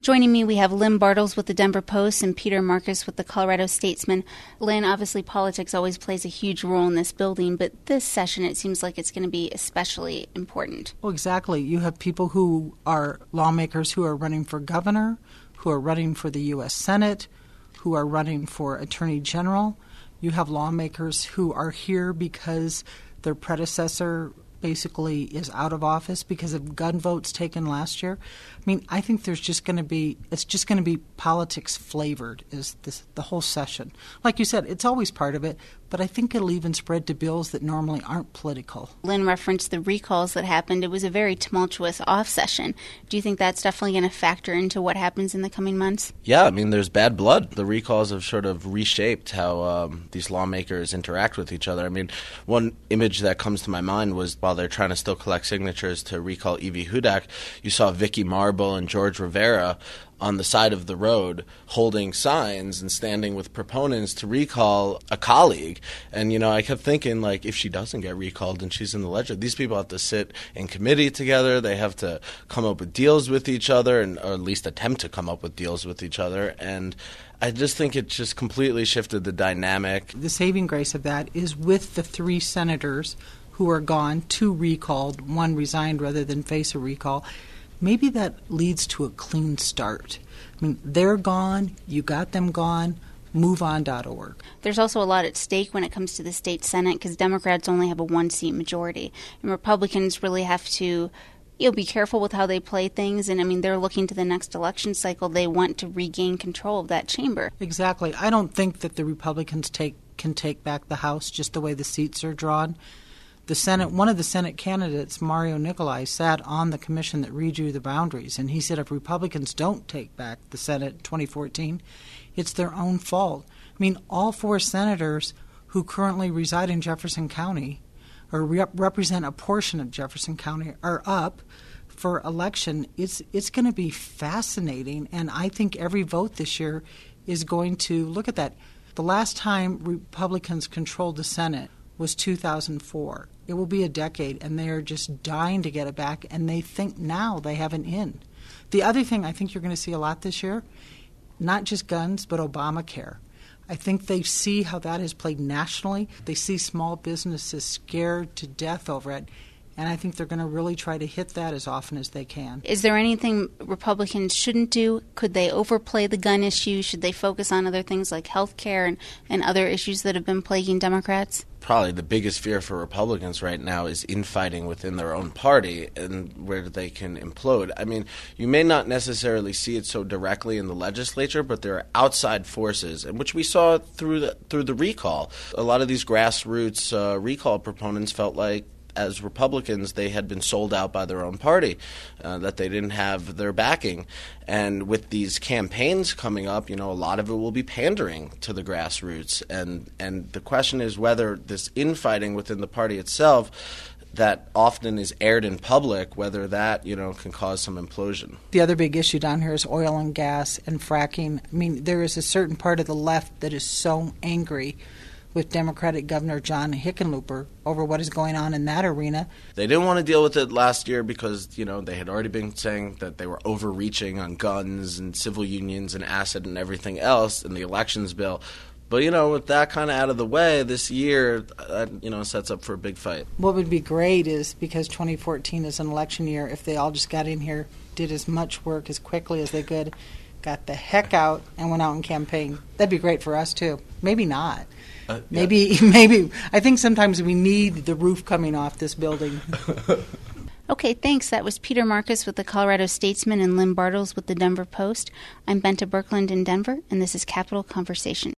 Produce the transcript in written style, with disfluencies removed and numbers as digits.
Joining me, we have Lynn Bartels with the Denver Post and Peter Marcus with the Colorado Statesman. Lynn, obviously politics always plays a huge role in this building, but this session it seems like it's going to be especially important. Well, exactly. You have people who are lawmakers who are running for governor, who are running for the U.S. Senate, who are running for Attorney General. You have lawmakers who are here because their predecessor basically is out of office because of gun votes taken last year. I mean, I think it's just going to be politics flavored is the whole session. Like you said, it's always part of it, but I think it'll even spread to bills that normally aren't political. Lynn referenced the recalls that happened. It was a very tumultuous off session. Do you think that's definitely going to factor into what happens in the coming months? Yeah, I mean, there's bad blood. The recalls have sort of reshaped how these lawmakers interact with each other. I mean, one image that comes to my mind was while they're trying to still collect signatures to recall Evie Hudak, you saw Vicky Marble and George Rivera on the side of the road holding signs and standing with proponents to recall a colleague. And, you know, I kept thinking, like, if she doesn't get recalled and she's in the legislature, these people have to sit in committee together. They have to come up with deals with each other, or at least attempt to come up with deals with each other. And I just think it just completely shifted the dynamic. The saving grace of that is with the three senators who are gone, two recalled, one resigned rather than face a recall. Maybe that leads to a clean start. I mean, they're gone, you got them gone, moveon.org. There's also a lot at stake when it comes to the state Senate because Democrats only have a one-seat majority. And Republicans really have to be careful with how they play things. And, I mean, they're looking to the next election cycle. They want to regain control of that chamber. Exactly. I don't think that the Republicans can take back the House just the way the seats are drawn. The Senate, one of the Senate candidates, Mario Nicolai, sat on the commission that redrew the boundaries, and he said if Republicans don't take back the Senate in 2014, it's their own fault. I mean, all four senators who currently reside in Jefferson County or represent a portion of Jefferson County are up for election. It's going to be fascinating, and I think every vote this year is going to look at that. The last time Republicans controlled the Senate was 2004. It will be a decade, and they are just dying to get it back, and they think now they have an in. The other thing I think you're going to see a lot this year, not just guns, but Obamacare. I think they see how that has played nationally. They see small businesses scared to death over it, and I think they're going to really try to hit that as often as they can. Is there anything Republicans shouldn't do? Could they overplay the gun issue? Should they focus on other things like health care and other issues that have been plaguing Democrats? Probably the biggest fear for Republicans right now is infighting within their own party and where they can implode. I mean, you may not necessarily see it so directly in the legislature, but there are outside forces, and which we saw through the recall. A lot of these grassroots recall proponents felt like, as Republicans, they had been sold out by their own party, that they didn't have their backing. And with these campaigns coming up, you know, a lot of it will be pandering to the grassroots. And the question is whether this infighting within the party itself that often is aired in public, whether that, you know, can cause some implosion. The other big issue down here is oil and gas and fracking. I mean, there is a certain part of the left that is so angry with Democratic Governor John Hickenlooper over what is going on in that arena. They didn't want to deal with it last year because, you know, they had already been saying that they were overreaching on guns and civil unions and acid and everything else in the elections bill. But, you know, with that kind of out of the way, this year, you know, sets up for a big fight. What would be great is, because 2014 is an election year, if they all just got in here, did as much work as quickly as they could, got the heck out and went out and campaigned. That'd be great for us, too. Maybe not. Yeah. Maybe. I think sometimes we need the roof coming off this building. Okay, thanks. That was Peter Marcus with the Colorado Statesman and Lynn Bartels with the Denver Post. I'm Benta Birkeland in Denver, and this is Capital Conversation.